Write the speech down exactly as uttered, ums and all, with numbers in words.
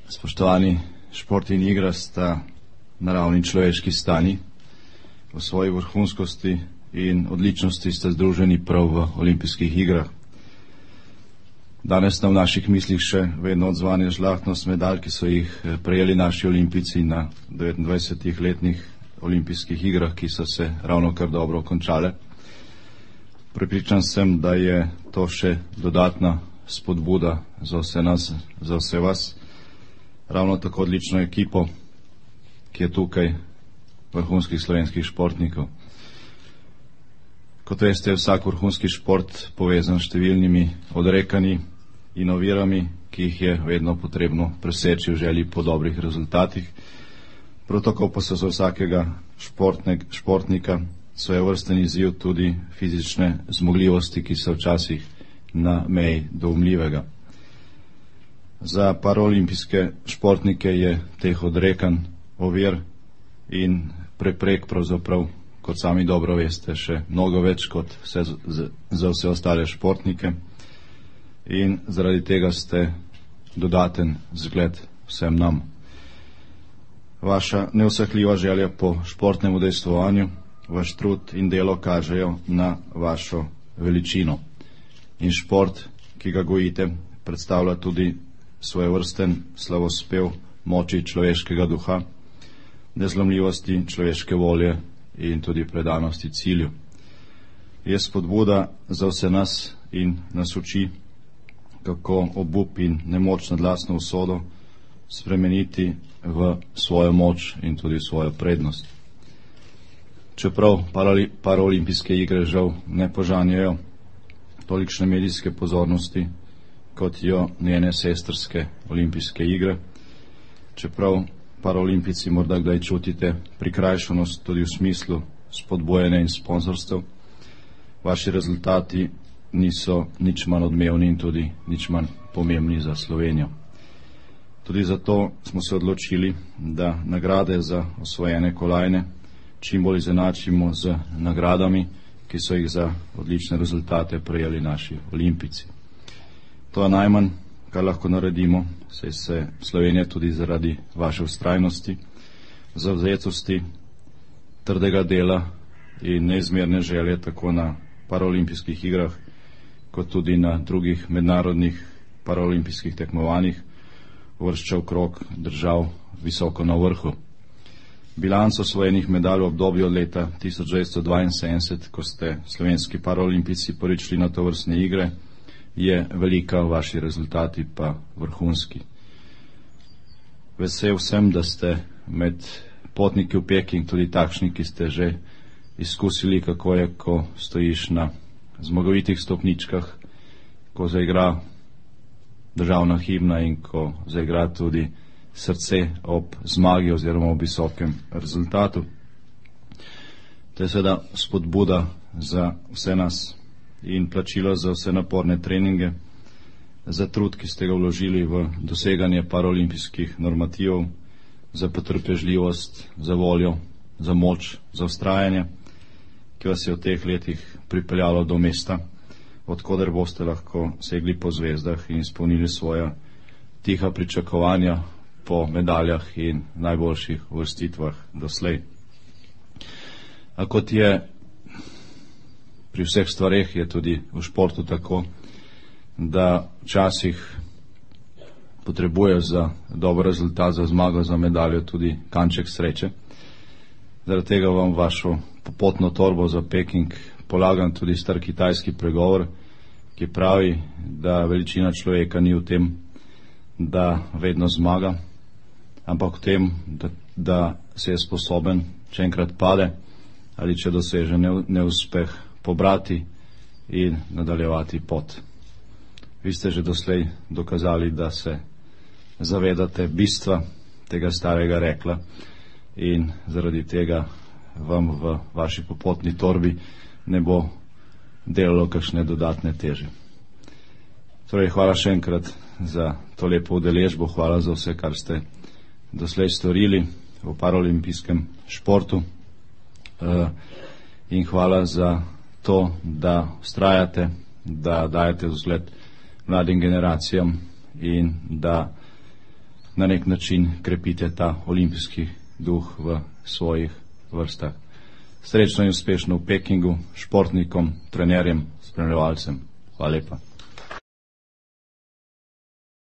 Spoštovani, šport in igra sta naravni človeški stanji. V svoji vrhunskosti in odličnosti sta združeni prav v olimpijskih igrah. Danes nam v naših mislih še vedno odzvanja žlahtnost medalj, ki so jih prejeli naši olimpijci na devetindvajsetih letnih olimpijskih igrah, ki so se ravno kar dobro končale. Prepričan sem, da je to še dodatna spodbuda za vse nas, za vse vas, ravno tako odlično ekipo, ki je tukaj, vrhunskih slovenskih športnikov. Kot veste, je vsak vrhunski šport povezan s številnimi odrekanji in ovirami, ki jih je vedno potrebno preseči v želji po dobrih rezultatih. Prav tako pa so za vsakega športnek, športnika svojevrsten izziv tudi fizične zmogljivosti, ki so včasih na meji doumljivega. Za paraolimpijske športnike je teh odrekanj, ovir in preprek pravzaprav, kot sami dobro veste, še mnogo več kot vse, za vse ostale športnike, in zaradi tega ste dodaten zgled vsem nam. Vaša neusahljiva želja po športnem udejstvovanju, vaš trud in delo kažejo na vašo veličino. In šport, ki ga gojite, predstavlja tudi svojevrsten slavospev moči človeškega duha, nezlomljivosti človeške volje in tudi predanosti cilju. Je spodbuda za vse nas in nas uči, kako obup in nemoč nad lastno usodo spremeniti v svojo moč in tudi svojo prednost. Čeprav paraolimpijske igre žal ne požanjajo tolikšne medijske pozornosti, kot jo njene sestrske olimpijske igre, čeprav paraolimpici morda kdaj čutite prikrajšanost tudi v smislu spodbojene in sponzorstev, vaši rezultati niso nič manj odmevni in tudi nič manj pomembni za Slovenijo. Tudi zato smo se odločili, da nagrade za osvojene kolajne čim bolj izenačimo z nagradami, ki so jih za odlične rezultate prejeli naši olimpijci. To je najmanj, kar lahko naredimo, saj se Slovenija tudi zaradi vaše vztrajnosti, zavzetosti, trdega dela in neizmerne želje tako na paraolimpijskih igrah, kot tudi na drugih mednarodnih paraolimpijskih tekmovanjih uvršča v krog držav visoko na vrhu. Bilanco osvojenih medalj v obdobju od leta tisoč devetsto dvainsedemdeset, ko ste slovenski paraolimpijci prvič šli na tovrstne igre, je velika, vaši rezultati pa vrhunski. Vesel sem, da ste med potniki v Peking tudi takšni, ki ste že izkusili, kako je, ko stojiš na zmagovitih stopničkah, ko zaigra državna himna in ko zaigra tudi srce ob zmagi oziroma ob visokem rezultatu. To je seveda spodbuda za vse nas in plačilo za vse naporne treninge, za trud, ki ste ga vložili v doseganje paraolimpijskih normativov, za potrpežljivost, za voljo, za moč, za vztrajanje, ki vas je v teh letih pripeljalo do mesta, odkoder boste lahko segli po zvezdah in izpolnili svoja tiha pričakovanja po medaljah in najboljših uvrstitvah doslej. A kot je pri vseh stvareh, je tudi v športu tako, da včasih potrebuje za dober rezultat, za zmago, za medaljo tudi kanček sreče. Zaradi tega vam vašo popotno torbo za Peking polagam tudi star kitajski pregovor, ki pravi, da veličina človeka ni v tem, da vedno zmaga, ampak v tem, da, da se je sposoben, če enkrat pade ali če doseže neuspeh, pobrati in nadaljevati pot. Vi ste že doslej dokazali, da se zavedate bistva tega starega rekla in zaradi tega vam v vaši popotni torbi ne bo delalo kakšne dodatne teže. Torej, hvala še enkrat za to lepo udeležbo, hvala za vse, kar ste doslej storili v paraolimpijskem športu uh, in hvala za to, da vztrajate, da dajete vzgled mladim generacijam in da na nek način krepite ta olimpijski duh v svojih vrstah. Srečno in uspešno v Pekingu, športnikom, trenerjem, spremljevalcem. Hvala lepa.